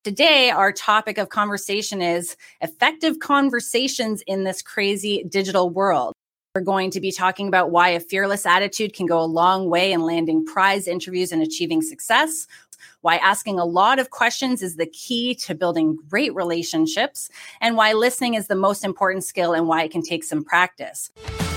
Today, our topic of conversation is effective conversations in this crazy digital world. We're going to be talking about why a fearless attitude can go a long way in landing prize interviews and achieving success, why asking a lot of questions is the key to building great relationships, and why listening is the most important skill and why it can take some practice.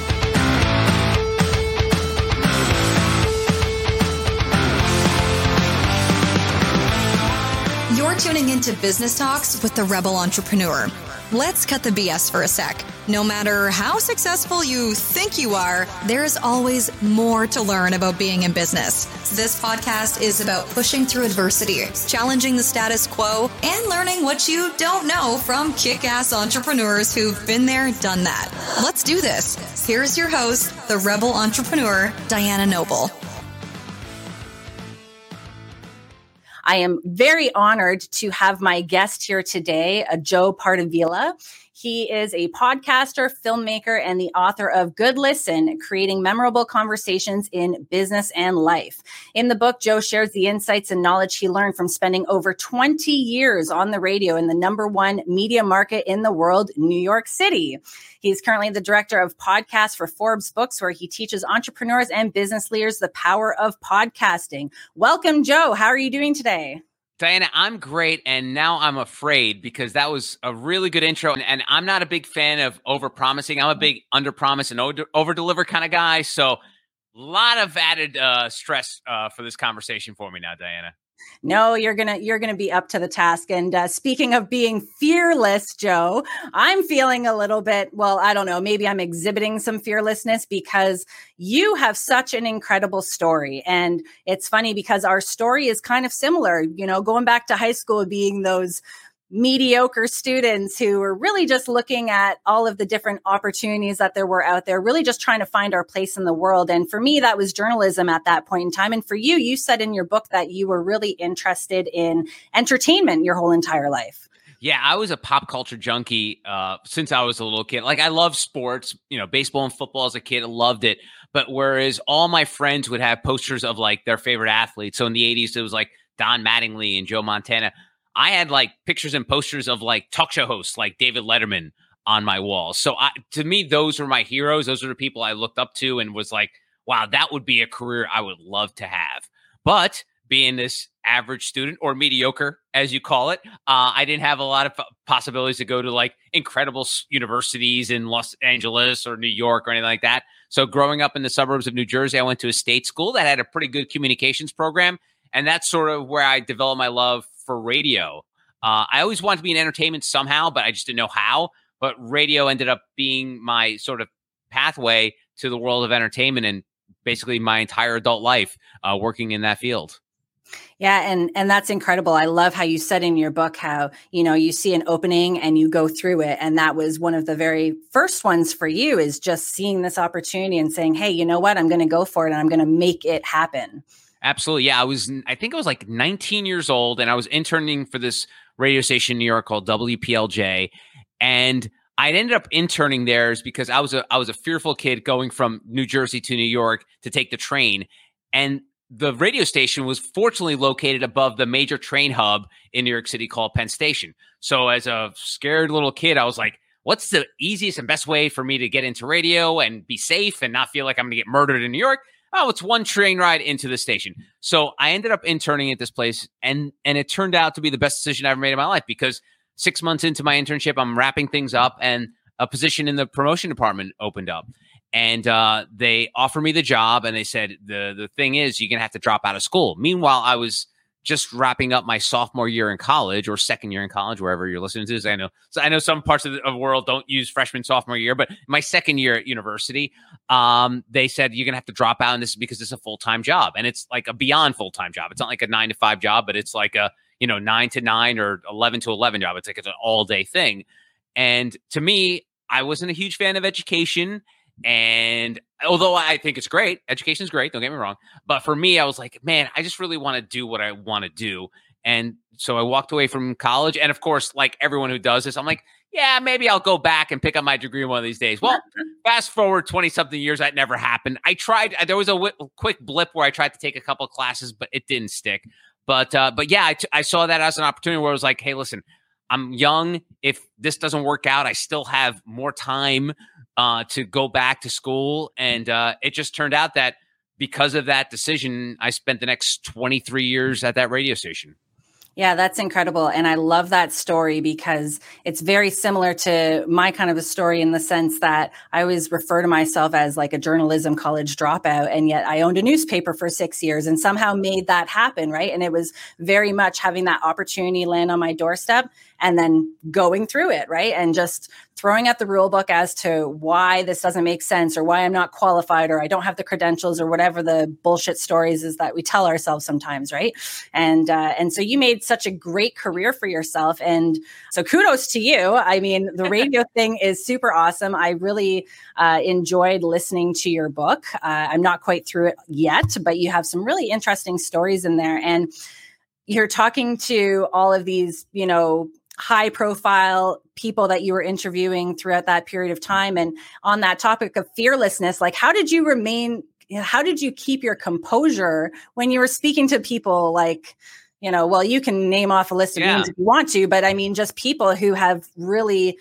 You're tuning into Business Talks with the Rebel Entrepreneur. Let's cut the BS for a sec. No matter how successful you think you are, there's always more to learn about being in business. This podcast is about pushing through adversity, challenging the status quo, and learning what you don't know from kick-ass entrepreneurs who've been there, done that. Let's do this. Here's your host, the Rebel Entrepreneur, Diana Noble. I am very honored to have my guest here today, Joe Pardavila. He is a podcaster, filmmaker, and the author of Good Listen, Creating Memorable Conversations in Business and Life. In the book, Joe shares the insights and knowledge he learned from spending over 20 years on the radio in the number one media market in the world, New York City. He's currently the director of podcasts for Forbes Books, where he teaches entrepreneurs and business leaders the power of podcasting. Welcome, Joe. How are you doing today? Diana, I'm great, and now I'm afraid because that was a really good intro, and I'm not a big fan of over-promising. I'm a big under-promise and over-deliver kind of guy, so a lot of added stress for this conversation for me now, Diana. No, you're gonna be up to the task. And speaking of being fearless, Joe, I'm feeling a little bit, well, I don't know, maybe I'm exhibiting some fearlessness because you have such an incredible story. And it's funny because our story is kind of similar, you know, going back to high school, being those mediocre students who were really just looking at all of the different opportunities that there were out there, really just trying to find our place in the world. And for me, that was journalism at that point in time. And for you, you said in your book that you were really interested in entertainment your whole entire life. Yeah, I was a pop culture junkie since I was a little kid. Like, I love sports, you know, baseball and football as a kid. I loved it. But whereas all my friends would have posters of like their favorite athletes. So in the 80s, it was like Don Mattingly and Joe Montana. I had like pictures and posters of like talk show hosts like David Letterman on my wall. So to me, those were my heroes. Those are the people I looked up to and was like, wow, that would be a career I would love to have. But being this average student, or mediocre, as you call it, I didn't have a lot of possibilities to go to like incredible universities in Los Angeles or New York or anything like that. So growing up in the suburbs of New Jersey, I went to a state school that had a pretty good communications program. And that's sort of where I developed my love for radio. I always wanted to be in entertainment somehow, but I just didn't know how. But radio ended up being my sort of pathway to the world of entertainment and basically my entire adult life working in that field. Yeah. And that's incredible. I love how you said in your book how, you know, you see an opening and you go through it. And that was one of the very first ones for you, is just seeing this opportunity and saying, hey, you know what, I'm going to go for it and I'm going to make it happen. Absolutely. Yeah, I think I was like 19 years old, and I was interning for this radio station in New York called WPLJ. And I ended up interning there because I was a fearful kid going from New Jersey to New York to take the train. And the radio station was fortunately located above the major train hub in New York City called Penn Station. So as a scared little kid, I was like, what's the easiest and best way for me to get into radio and be safe and not feel like I'm going to get murdered in New York? Oh, it's one train ride into the station. So I ended up interning at this place, and it turned out to be the best decision I ever made in my life, because 6 months into my internship, I'm wrapping things up, and a position in the promotion department opened up. And they offered me the job, and they said, the thing is, you're going to have to drop out of school. Meanwhile, I was just wrapping up my sophomore year in college, or second year in college, wherever you're listening to this. I know some parts of the world don't use freshman, sophomore year, but my second year at university, they said, you're going to have to drop out, and this is because it's a full-time job. And it's like a beyond full-time job. It's not like a 9-to-5 job, but it's like a, 9 to 9 or 11 to 11 job. It's like it's an all-day thing. And to me, I wasn't a huge fan of education. And although I think it's great, education is great, don't get me wrong. But for me, I was like, man, I just really want to do what I want to do. And so I walked away from college. And of course, like everyone who does this, I'm like, yeah, maybe I'll go back and pick up my degree one of these days. Well, fast forward 20 something years, that never happened. There was a quick blip where I tried to take a couple of classes, but it didn't stick. But yeah, I saw that as an opportunity where I was like, hey, listen, I'm young. If this doesn't work out, I still have more time to go back to school. And it just turned out that because of that decision, I spent the next 23 years at that radio station. Yeah, that's incredible. And I love that story because it's very similar to my kind of a story in the sense that I always refer to myself as like a journalism college dropout. And yet I owned a newspaper for 6 years and somehow made that happen. Right. And it was very much having that opportunity land on my doorstep and then going through it. Right. And just throwing out the rule book as to why this doesn't make sense or why I'm not qualified or I don't have the credentials or whatever the bullshit stories is that we tell ourselves sometimes. Right. And so you made such a great career for yourself. And so kudos to you. I mean, the radio thing is super awesome. I really enjoyed listening to your book. I'm not quite through it yet, but you have some really interesting stories in there. And you're talking to all of these, high profile people that you were interviewing throughout that period of time. And on that topic of fearlessness, like how did you keep your composure when you were speaking to people like, well, you can name off a list of names if you want to, but I mean, just people who have really,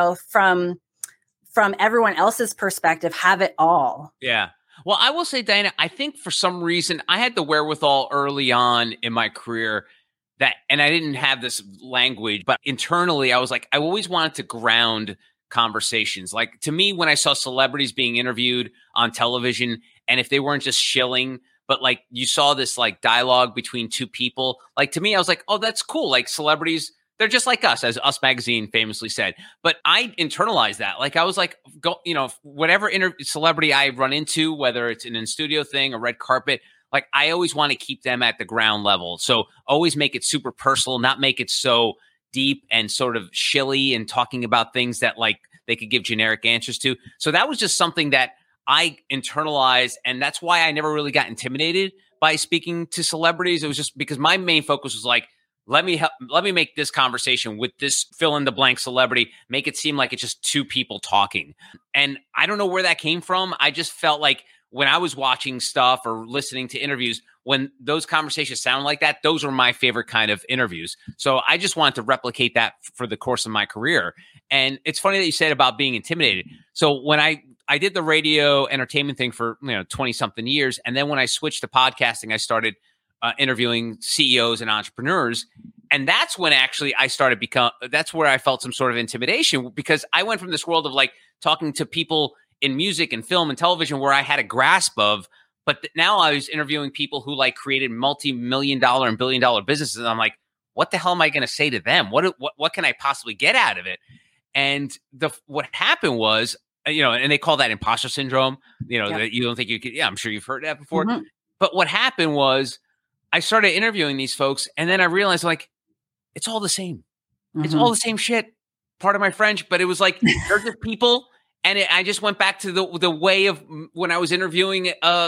from everyone else's perspective, have it all. Yeah. Well, I will say, Diana, I think for some reason I had the wherewithal early on in my career and I didn't have this language, but internally I was like, I always wanted to ground conversations. Like to me, when I saw celebrities being interviewed on television, and if they weren't just shilling, but like you saw this like dialogue between two people, like to me, I was like, oh, that's cool. Like celebrities, they're just like us, as Us Magazine famously said. But I internalized that. Like I was like, whatever celebrity I run into, whether it's an in-studio thing, a red carpet, like I always want to keep them at the ground level. So always make it super personal, not make it so deep and sort of shilly and talking about things that like they could give generic answers to. So that was just something that I internalized. And that's why I never really got intimidated by speaking to celebrities. It was just because my main focus was like, let me make this conversation with this fill in the blank celebrity, make it seem like it's just two people talking. And I don't know where that came from. I just felt like when I was watching stuff or listening to interviews, when those conversations sound like that, those were my favorite kind of interviews. So I just wanted to replicate that for the course of my career. And it's funny that you said about being intimidated. So when I did the radio entertainment thing for 20 something years. And then when I switched to podcasting, I started interviewing CEOs and entrepreneurs. And that's when actually that's where I felt some sort of intimidation, because I went from this world of like talking to people in music and film and television where I had a grasp of, but now I was interviewing people who like created multi-million-dollar and billion-dollar businesses. And I'm like, what the hell am I going to say to them? What can I possibly get out of it? And what happened was, and they call that imposter syndrome, that you don't think you could. Yeah, I'm sure you've heard that before. Mm-hmm. But what happened was I started interviewing these folks, and then I realized like, it's all the same. Mm-hmm. It's all the same shit. Pardon my French, but it was like, they're just people. And I just went back to the way of when I was interviewing,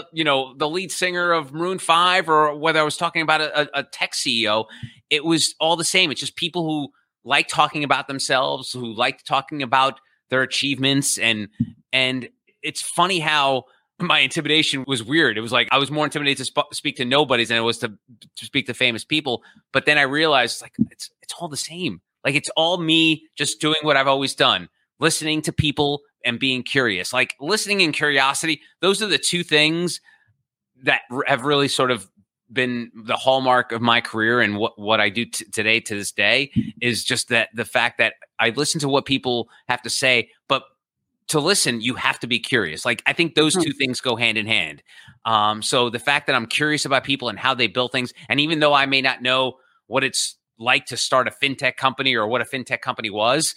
the lead singer of Maroon 5, or whether I was talking about a tech CEO. It was all the same. It's just people who like talking about themselves, who like talking about their achievements. And it's funny how my intimidation was weird. It was like I was more intimidated to speak to nobodies than it was to speak to famous people. But then I realized like it's all the same. Like it's all me just doing what I've always done, listening to people and being curious. Like listening and curiosity, those are the two things that have really sort of been the hallmark of my career. And what I do today to this day is just that the fact that I listen to what people have to say, but to listen, you have to be curious. Like I think those two things go hand in hand. So the fact that I'm curious about people and how they build things, and even though I may not know what it's like to start a fintech company or what a fintech company was,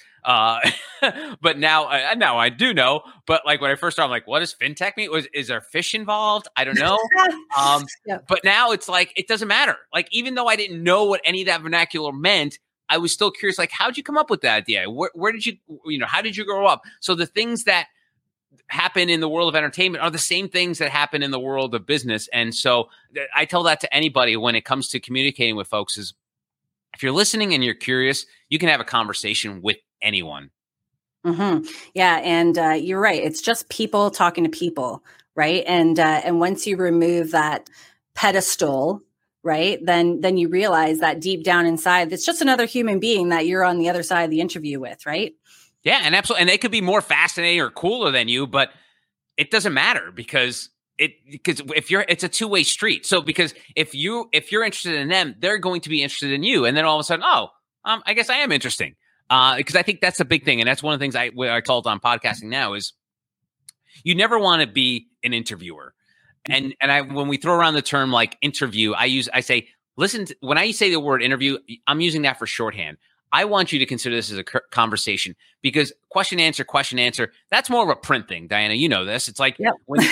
but now I do know. But like when I first started, I'm like, what does fintech mean? Is there fish involved? I don't know. Yeah. But now it's like, it doesn't matter. Like, even though I didn't know what any of that vernacular meant, I was still curious. Like, how'd you come up with that idea? Where did you, how did you grow up? So the things that happen in the world of entertainment are the same things that happen in the world of business. And so I tell that to anybody when it comes to communicating with folks is, if you're listening and you're curious, you can have a conversation with anyone. Mm-hmm. Yeah. And you're right. It's just people talking to people. Right. And once you remove that pedestal, right? Then you realize that deep down inside, it's just another human being that you're on the other side of the interview with, right? Yeah, and absolutely. And they could be more fascinating or cooler than you, but it doesn't matter because it's a two-way street. So because if you're interested in them, they're going to be interested in you. And then all of a sudden, I guess I am interesting. Because I think that's a big thing. And that's one of the things I called on podcasting now is you never want to be an interviewer. And when we throw around the term like interview, I say, listen, when I say the word interview, I'm using that for shorthand. I want you to consider this as a conversation because question, answer, that's more of a print thing. Diana, you know this. It's like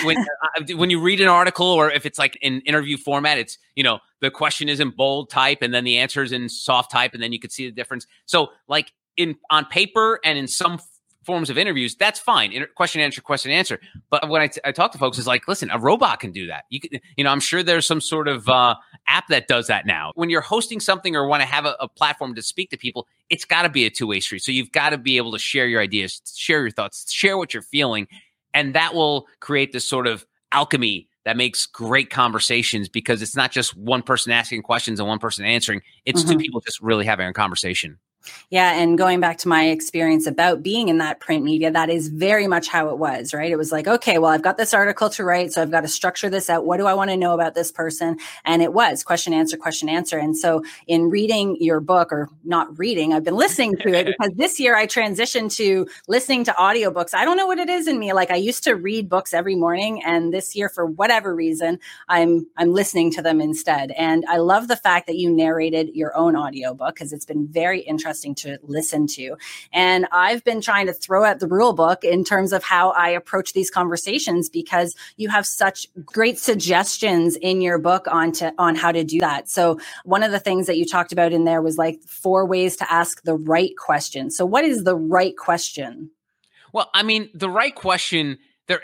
when you read an article or if it's like in interview format, it's, the question is in bold type and then the answer is in soft type and then you can see the difference. So like on paper and in some forms of interviews, that's fine. Question, answer. But when I talk to folks, it's like, listen, a robot can do that. I'm sure there's some sort of app that does that now. When you're hosting something or want to have a platform to speak to people, it's got to be a two-way street. So you've got to be able to share your ideas, share your thoughts, share what you're feeling. And that will create this sort of alchemy that makes great conversations because it's not just one person asking questions and one person answering. It's two people just really having a conversation. Yeah. And going back to my experience about being in that print media, that is very much how it was, right? It was like, okay, well, I've got this article to write, so I've got to structure this out. What do I want to know about this person? And it was question, answer. And so in reading your book, or not reading, I've been listening to it because this year I transitioned to listening to audiobooks. I don't know what it is in me. Like I used to read books every morning, and this year, for whatever reason, I'm listening to them instead. And I love the fact that you narrated your own audiobook because it's been very interesting to listen to. And I've been trying to throw out the rule book in terms of how I approach these conversations because you have such great suggestions in your book on how to do that. So one of the things that you talked about in there was like 4 ways to ask the right question. So what is the right question? Well, I mean, the right question,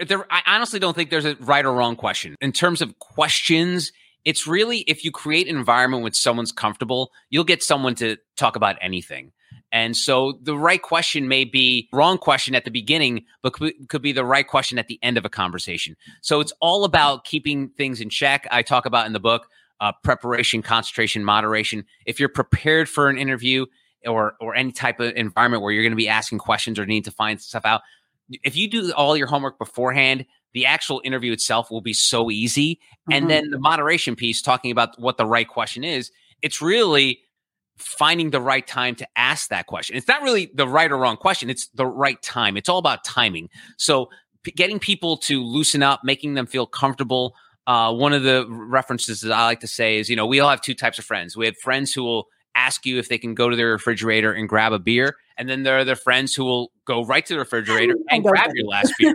I honestly don't think there's a right or wrong question. In terms of questions, it's really, if you create an environment when someone's comfortable, you'll get someone to talk about anything. And so the right question may be wrong question at the beginning, but could be the right question at the end of a conversation. So it's all about keeping things in check. I talk about in the book, preparation, concentration, moderation. If you're prepared for an interview or any type of environment where you're going to be asking questions or need to find stuff out, if you do all your homework beforehand, the actual interview itself will be so easy. And then the moderation piece, talking about what the right question is, it's really finding the right time to ask that question. It's not really the right or wrong question. It's the right time. It's all about timing. So getting people to loosen up, making them feel comfortable. One of the references that I like to say is, we all have 2 types of friends. We have friends who will ask you if they can go to their refrigerator and grab a beer. And then there are the friends who will go right to the refrigerator and grab your last beer.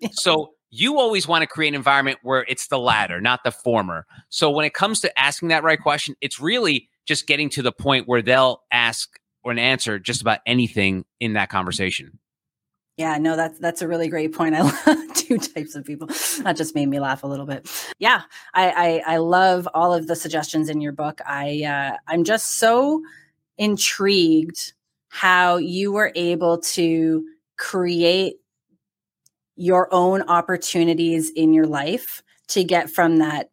So you always want to create an environment where it's the latter, not the former. So when it comes to asking that right question, it's really just getting to the point where they'll ask or answer just about anything in that conversation. Yeah, no, that's a really great point. I love 2 types of people. That just made me laugh a little bit. Yeah, I love all of the suggestions in your book. I'm just so intrigued how you were able to create your own opportunities in your life to get from that,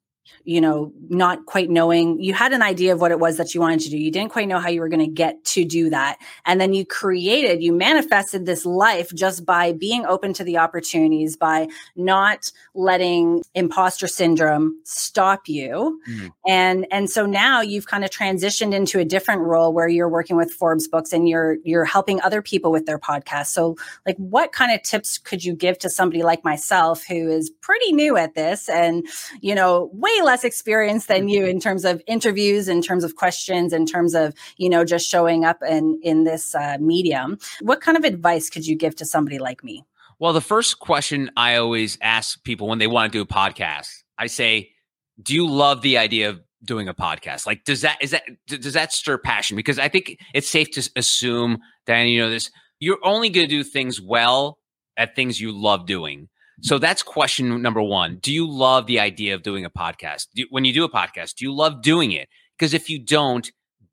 not quite knowing. You had an idea of what it was that you wanted to do. You didn't quite know how you were going to get to do that. And then you manifested this life just by being open to the opportunities, by not letting imposter syndrome stop you. And so now you've kind of transitioned into a different role where you're working with Forbes Books and you're helping other people with their podcasts. So like, what kind of tips could you give to somebody like myself who is pretty new at this and, way less experience than you in terms of interviews, in terms of questions, in terms of, just showing up in this medium? What kind of advice could you give to somebody like me? Well, the first question I always ask people when they want to do a podcast, I say, do you love the idea of doing a podcast? Like, does that stir passion? Because I think it's safe to assume, Dan, this, you're only going to do things well at things you love doing. So that's question number 1. Do you love the idea of doing a podcast? When you do a podcast, do you love doing it? Because if you don't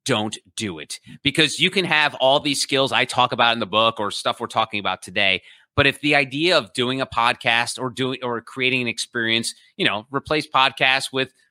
do it. Because you can have all these skills I talk about in the book or stuff we're talking about today. But if the idea of doing a podcast or creating an experience, replace podcasts with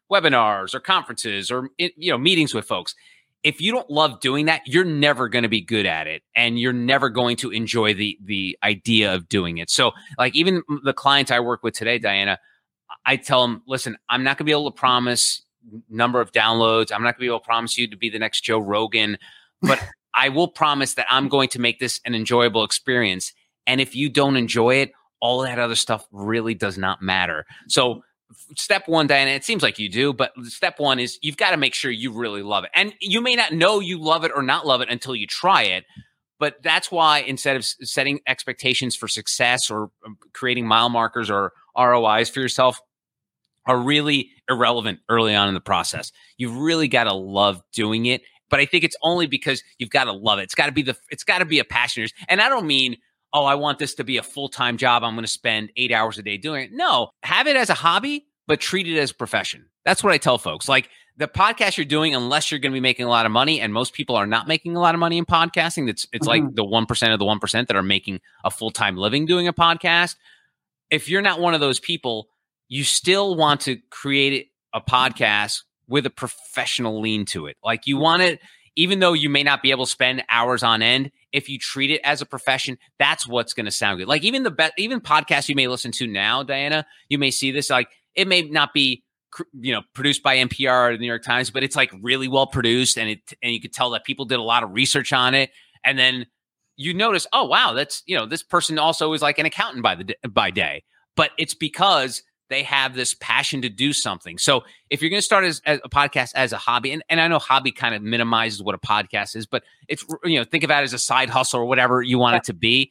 webinars or conferences or meetings with folks. If you don't love doing that, you're never going to be good at it, and you're never going to enjoy the idea of doing it. So, like, even the clients I work with today, Diana, I tell them, listen, I'm not going to be able to promise number of downloads. I'm not going to be able to promise you to be the next Joe Rogan, but I will promise that I'm going to make this an enjoyable experience. And if you don't enjoy it, all that other stuff really does not matter. So step one, Diana, it seems like you do, but step one is you've got to make sure you really love it. And you may not know you love it or not love it until you try it. But that's why instead of setting expectations for success or creating mile markers or ROIs for yourself are really irrelevant early on in the process. You've really got to love doing it. But I think it's only because you've got to love it. It's got to be a passion. And I don't mean, oh, I want this to be a full-time job. I'm going to spend 8 hours a day doing it. No, have it as a hobby, but treat it as a profession. That's what I tell folks. Like the podcast you're doing, unless you're going to be making a lot of money, and most people are not making a lot of money in podcasting. It's like the 1% of the 1% that are making a full-time living doing a podcast. If you're not one of those people, you still want to create a podcast with a professional lean to it. Like you want it, even though you may not be able to spend hours on end, if you treat it as a profession, that's what's going to sound good. Like even even podcasts you may listen to now, Diana, you may see this, like it may not be, produced by NPR or the New York Times, but it's like really well produced. And you could tell that people did a lot of research on it. And then you notice, oh, wow, that's, this person also is like an accountant by day, but it's because they have this passion to do something. So if you're going to start as a podcast as a hobby, and I know hobby kind of minimizes what a podcast is, but it's, think of that as a side hustle or whatever you want it to be.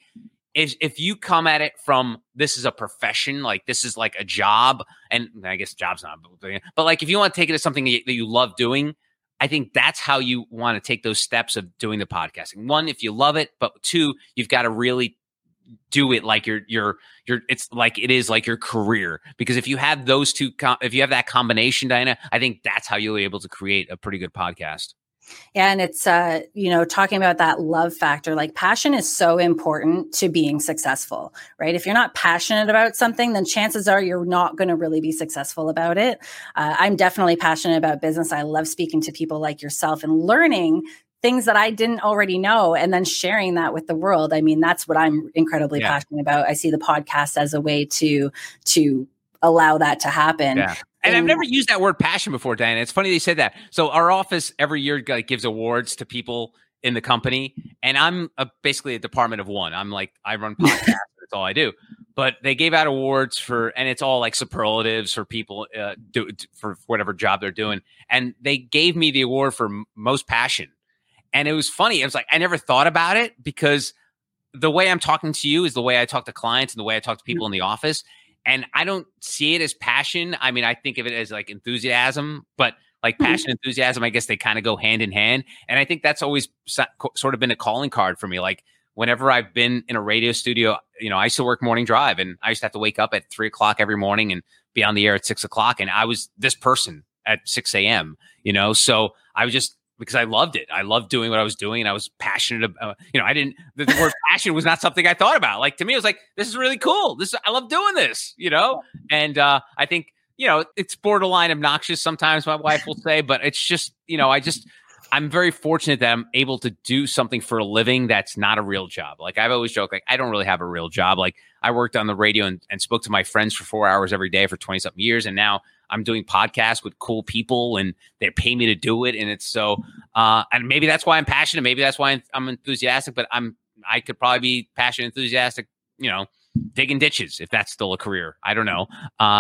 If you come at it from this is a profession, like this is like a job, and I guess job's not, but like if you want to take it as something that you love doing, I think that's how you want to take those steps of doing the podcasting. One, if you love it, but two, you've got to really do it like it's like it is like your career. Because if you have those two, if you have that combination, Diana, I think that's how you'll be able to create a pretty good podcast. Yeah. And it's, talking about that love factor, like passion is so important to being successful, right? If you're not passionate about something, then chances are you're not going to really be successful about it. I'm definitely passionate about business. I love speaking to people like yourself and learning things that I didn't already know and then sharing that with the world. I mean, that's what I'm incredibly passionate about. I see the podcast as a way to allow that to happen. Yeah. And I've never used that word passion before, Diana. It's funny they said that. So our office every year gives awards to people in the company, and I'm basically a department of one. I'm like, I run podcasts. That's all I do. But they gave out awards and it's all like superlatives for people for whatever job they're doing. And they gave me the award for most passion. And it was funny. It was like, I never thought about it because the way I'm talking to you is the way I talk to clients and the way I talk to people in the office. And I don't see it as passion. I mean, I think of it as like enthusiasm, but like passion, enthusiasm, I guess they kind of go hand in hand. And I think that's always sort of been a calling card for me. Like whenever I've been in a radio studio, I used to work morning drive, and I used to have to wake up at 3:00 every morning and be on the air at 6:00. And I was this person at 6 a.m., so I was just, because I loved it. I loved doing what I was doing, and I was passionate about, the word passion was not something I thought about. Like to me, it was like, this is really cool. I love doing this, and I think, it's borderline obnoxious sometimes, my wife will say, but it's just, I'm very fortunate that I'm able to do something for a living that's not a real job. Like I've always joked, like I don't really have a real job. Like I worked on the radio and spoke to my friends for 4 hours every day for 20-something years, and now I'm doing podcasts with cool people, and they pay me to do it. And it's so, and maybe that's why I'm passionate. Maybe that's why I'm enthusiastic, but I could probably be passionate, enthusiastic, digging ditches, if that's still a career. I don't know.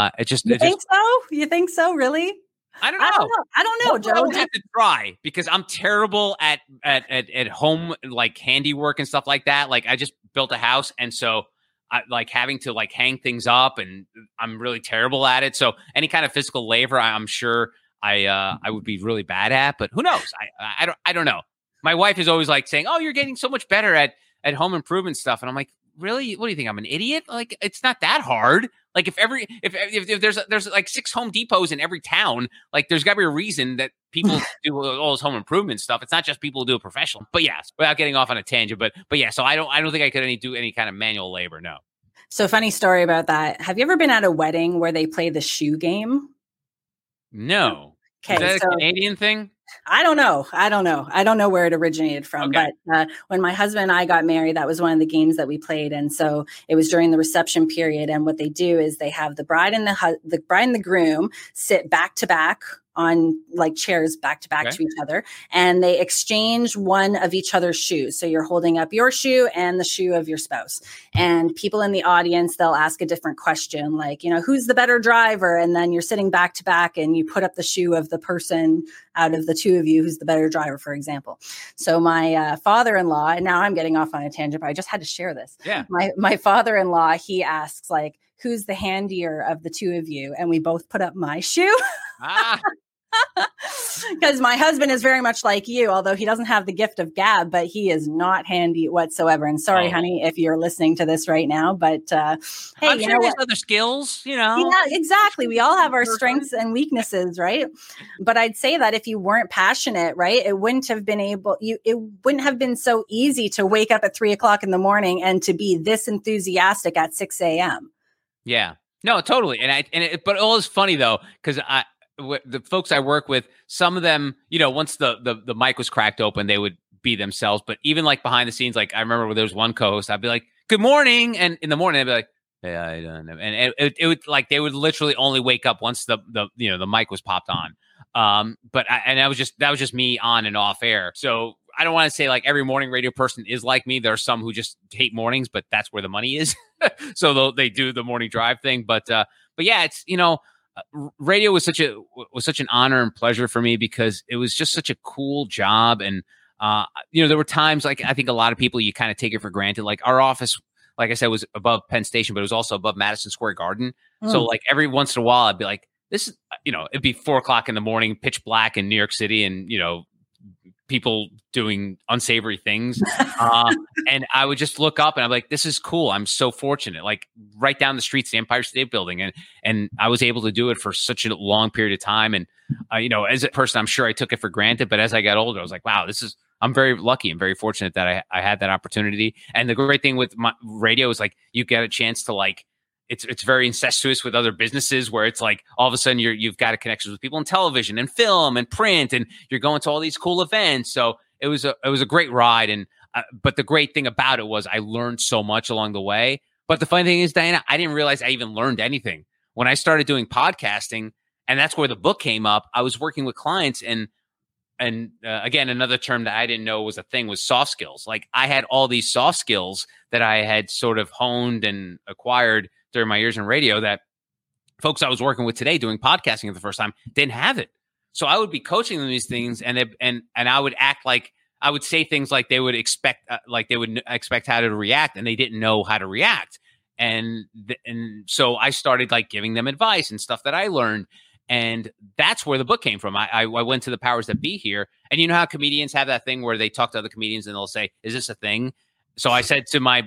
You think so? Really? I don't know. I don't know, Joe. I would have to try because I'm terrible at home, like handiwork and stuff like that. Like I just built a house, and so I like having to like hang things up, and I'm really terrible at it. So any kind of physical labor, I'm sure I would be really bad at. But who knows? I don't know. My wife is always like saying, "Oh, you're getting so much better at home improvement stuff," and I'm like, "Really? What do you think? I'm an idiot? Like it's not that hard." Like if there's like 6 Home Depots in every town, like there's got to be a reason that people do all this home improvement stuff. It's not just people who do it professional. But yes, without getting off on a tangent, but yeah. So I don't think I could do any kind of manual labor. No. So funny story about that. Have you ever been at a wedding where they play the shoe game? No. Okay, Is that so a Canadian thing? I don't know. I don't know where it originated from. Okay. But when my husband and I got married, that was one of the games that we played, and so it was during the reception period. And what they do is they have the bride and the groom sit back to back on like chairs back to back to each other, and they exchange one of each other's shoes. So you're holding up your shoe and the shoe of your spouse, and people in the audience, they'll ask a different question, like, who's the better driver? And then you're sitting back to back and you put up the shoe of the person out of the two of you who's the better driver, for example. So my father-in-law, and now I'm getting off on a tangent, but I just had to share this. Yeah. My father-in-law, he asks, like, who's the handier of the two of you? And we both put up my shoe. Because my husband is very much like you, although he doesn't have the gift of gab, but he is not handy whatsoever. And sorry, honey, if you're listening to this right now, but hey, I'm sure there's other skills, Yeah, exactly. We all have our strengths and weaknesses, right? But I'd say that if you weren't passionate, right, it wouldn't have been so easy to wake up at 3:00 in the morning and to be this enthusiastic at 6 a.m. Yeah, no, totally. But it was funny though, because the folks I work with, some of them, once the mic was cracked open, they would be themselves. But even like behind the scenes, like I remember when there was one co-host, I'd be like, "Good morning," and in the morning I'd be like, "Hey, I don't know," and it would like they would literally only wake up once the mic was popped on. But that was just me on and off air. So I don't want to say like every morning radio person is like me. There are some who just hate mornings, but that's where the money is. So they do the morning drive thing. But yeah, it's radio was such an honor and pleasure for me because it was just such a cool job. And there were times, like I think a lot of people, you kind of take it for granted. Like our office, like I said, was above Penn Station, but it was also above Madison Square Garden. So like every once in a while I'd be like, this is, it'd be 4:00 in the morning, pitch black in New York City, and people doing unsavory things. And I would just look up and I'm like, this is cool. I'm so fortunate. Like right down the street's the Empire State Building. And I was able to do it for such a long period of time. And, as a person, I'm sure I took it for granted. But as I got older, I was like, wow, I'm very lucky and very fortunate that I had that opportunity. And the great thing with my radio is like, you get a chance to like, it's very incestuous with other businesses where it's like all of a sudden you've got a connection with people in television and film and print, and you're going to all these cool events. So it was a great ride. And but the great thing about it was I learned so much along the way. But the funny thing is, Diana, I didn't realize I even learned anything when I started doing podcasting, and that's where the book came up. I was working with clients, and again, another term that I didn't know was a thing was soft skills. Like I had all these soft skills that I had sort of honed and acquired during my years in radio that folks I was working with today doing podcasting for the first time didn't have it. So I would be coaching them these things, and I would act like I would say things like they would expect, how to react, and they didn't know how to react. And so I started like giving them advice and stuff that I learned. And that's where the book came from. I went to the powers that be here. And you know how comedians have that thing where they talk to other comedians and they'll say, is this a thing? So I said to my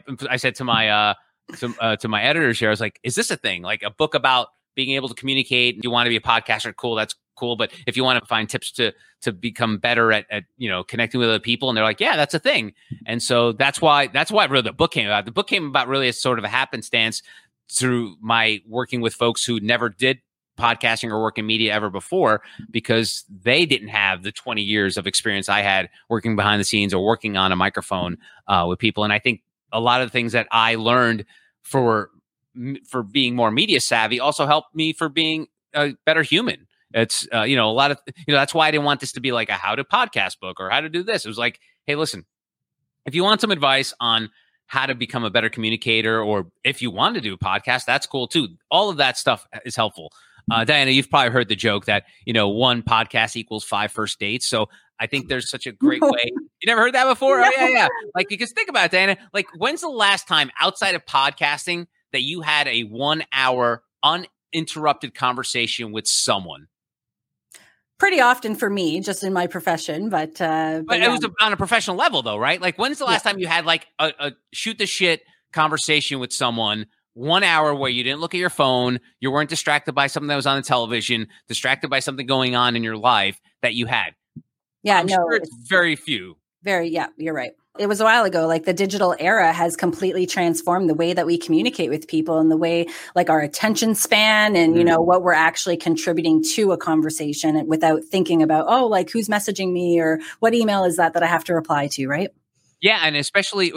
editors here, I was like, is this a thing? Like a book about being able to communicate. You want to be a podcaster? Cool. That's cool. But if you want to find tips to become better at connecting with other people, and they're like, yeah, that's a thing. And so that's why really the book came about. The book came about really as sort of a happenstance through my working with folks who never did podcasting or work in media ever before, because they didn't have the 20 years of experience I had working behind the scenes or working on a microphone with people. And I think a lot of the things that I learned for being more media savvy also helped me for being a better human. It's, a lot of, that's why I didn't want this to be like a how to podcast book or how to do this. It was like, hey, listen, if you want some advice on how to become a better communicator, or if you want to do a podcast, that's cool too. All of that stuff is helpful. Diana, you've probably heard the joke that, 1 podcast equals 5 first dates. So I think there's such a great way. You never heard that before? No. Oh, yeah. Like, because think about it, Diana. Like, when's the last time outside of podcasting that you had a 1-hour uninterrupted conversation with someone? Pretty often for me, just in my profession, but it was on a professional level, though, right? Like, when's the last time you had like a shoot the shit conversation with someone? 1 hour where you didn't look at your phone, you weren't distracted by something that was on the television, distracted by something going on in your life that you had. Yeah, I'm sure it's very few. Yeah, you're right. It was a while ago, like the digital era has completely transformed the way that we communicate with people and the way like our attention span and, what we're actually contributing to a conversation without thinking about, oh, like who's messaging me or what email is that I have to reply to, right? Yeah. And especially,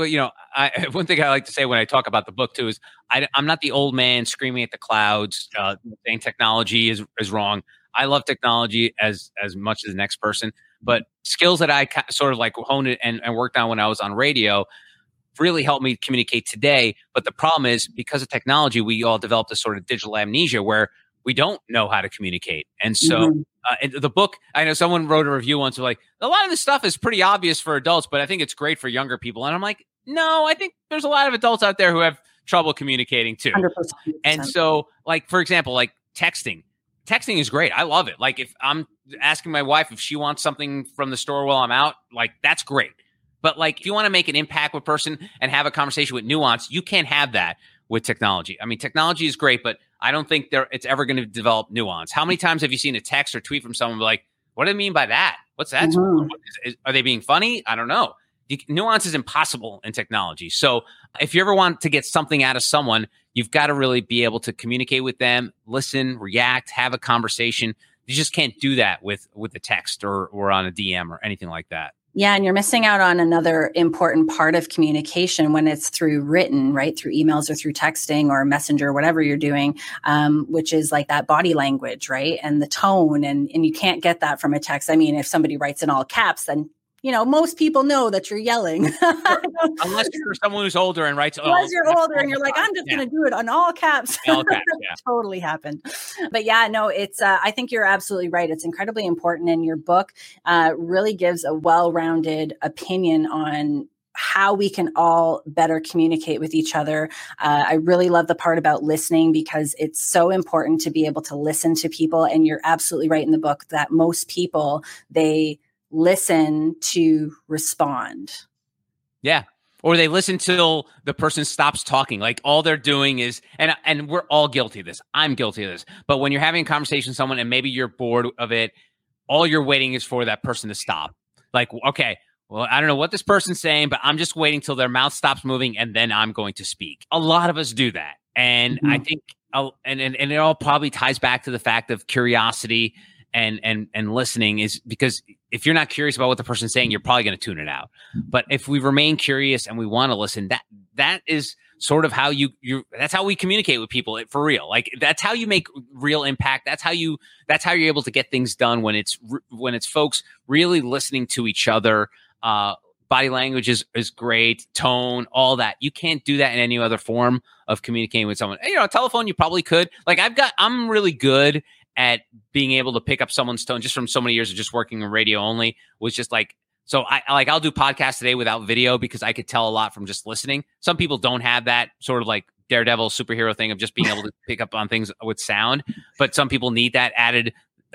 one thing I like to say when I talk about the book too is I'm not the old man screaming at the clouds, saying technology is wrong. I love technology as much as the next person. But skills that I sort of like honed it and worked on when I was on radio really helped me communicate today. But the problem is because of technology, we all developed this sort of digital amnesia where we don't know how to communicate. And so the book, I know someone wrote a review once like, a lot of this stuff is pretty obvious for adults, but I think it's great for younger people. And I'm like, no, I think there's a lot of adults out there who have trouble communicating too. 100%. And so like, for example, like texting is great. I love it. Like if I'm asking my wife if she wants something from the store while I'm out, like that's great. But like if you want to make an impact with a person and have a conversation with nuance, you can't have that with technology. I mean, technology is great, but I don't think it's ever going to develop nuance. How many times have you seen a text or tweet from someone like, what do they mean by that? What's that? Are they being funny? I don't know. Nuance is impossible in technology. So if you ever want to get something out of someone, you've got to really be able to communicate with them, listen, react, have a conversation. You just can't do that with a text or on a DM or anything like that. Yeah. And you're missing out on another important part of communication when it's through written, right? Through emails or through texting or messenger, whatever you're doing, which is like that body language, right? And the tone. And you can't get that from a text. I mean, if somebody writes in all caps, then most people know that you're yelling. Unless you're someone who's older and writes. Unless you're older and you're like, I'm just going to do it on all caps. All caps, yeah. Totally happened. But yeah, no, it's, I think you're absolutely right. It's incredibly important. And your book really gives a well-rounded opinion on how we can all better communicate with each other. I really love the part about listening because it's so important to be able to listen to people. And you're absolutely right in the book that most people, they listen to respond. Yeah. Or they listen till the person stops talking. Like all they're doing is, and we're all guilty of this. I'm guilty of this. But when you're having a conversation with someone and maybe you're bored of it, all you're waiting is for that person to stop. Like, okay, well, I don't know what this person's saying, but I'm just waiting till their mouth stops moving and then I'm going to speak. A lot of us do that. And I think, and it all probably ties back to the fact of curiosity and listening is because if you're not curious about what the person's saying, you're probably going to tune it out. But if we remain curious and we want to listen, that is sort of how that's how we communicate with people for real. Like that's how you make real impact. That's how you're able to get things done when it's folks really listening to each other. Body language is great, tone, all that. You can't do that in any other form of communicating with someone. A telephone, you probably could. Like I'm really good at being able to pick up someone's tone just from so many years of just working in radio only was just like, so I'll do podcasts today without video because I could tell a lot from just listening. Some people don't have that sort of like Daredevil superhero thing of just being able to pick up on things with sound, but some people need that added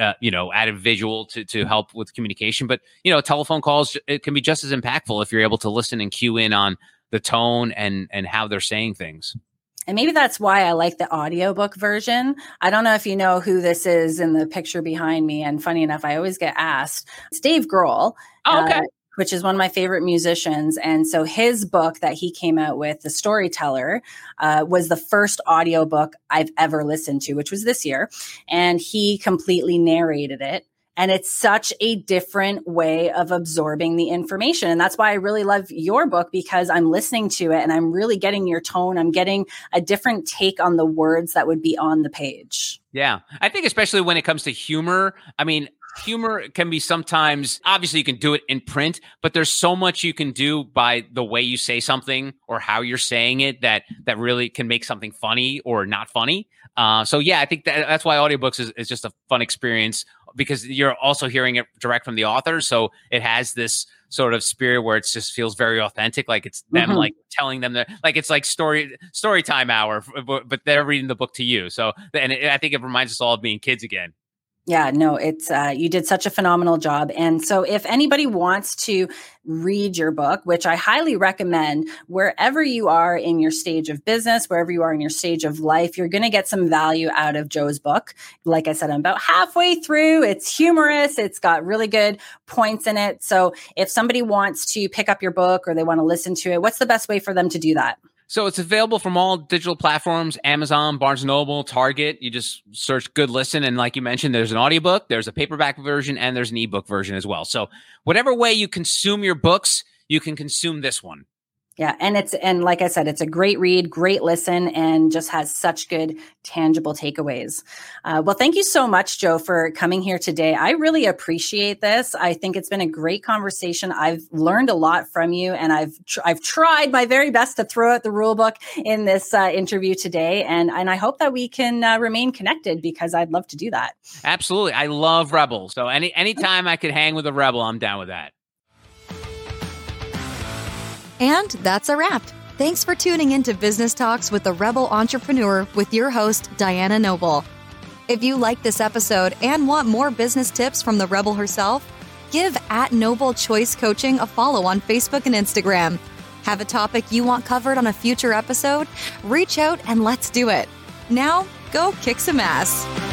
visual to help with communication. But, telephone calls, it can be just as impactful if you're able to listen and cue in on the tone and how they're saying things. And maybe that's why I like the audiobook version. I don't know if you know who this is in the picture behind me. And funny enough, I always get asked. It's Dave Grohl. Oh, okay. Which is one of my favorite musicians. And so his book that he came out with, The Storyteller, was the first audiobook I've ever listened to, which was this year. And he completely narrated it. And it's such a different way of absorbing the information. And that's why I really love your book, because I'm listening to it and I'm really getting your tone. I'm getting a different take on the words that would be on the page. Yeah. I think especially when it comes to humor, I mean, humor can be sometimes, obviously you can do it in print, but there's so much you can do by the way you say something or how you're saying it that really can make something funny or not funny. So yeah, I think that's why audiobooks is just a fun experience, because you're also hearing it direct from the author. So it has this sort of spirit where it just feels very authentic. Like it's them like telling them that, like, it's like story time hour, but they're reading the book to you. So, and I think it reminds us all of being kids again. Yeah, no, it's you did such a phenomenal job. And so if anybody wants to read your book, which I highly recommend, wherever you are in your stage of business, wherever you are in your stage of life, you're going to get some value out of Joe's book. Like I said, I'm about halfway through. It's humorous. It's got really good points in it. So if somebody wants to pick up your book or they want to listen to it, what's the best way for them to do that? So it's available from all digital platforms, Amazon, Barnes & Noble, Target. You just search Good Listen. And like you mentioned, there's an audiobook, there's a paperback version, and there's an ebook version as well. So whatever way you consume your books, you can consume this one. Yeah. And like I said, it's a great read, great listen, and just has such good tangible takeaways. Well, thank you so much, Joe, for coming here today. I really appreciate this. I think it's been a great conversation. I've learned a lot from you, and I've tried my very best to throw out the rule book in this interview today. And I hope that we can remain connected, because I'd love to do that. Absolutely. I love Rebel. So anytime I could hang with a Rebel, I'm down with that. And that's a wrap. Thanks for tuning into Business Talks with the Rebel Entrepreneur with your host, Diana Noble. If you like this episode and want more business tips from the Rebel herself, give @Noble Choice Coaching a follow on Facebook and Instagram. Have a topic you want covered on a future episode? Reach out and let's do it. Now, go kick some ass.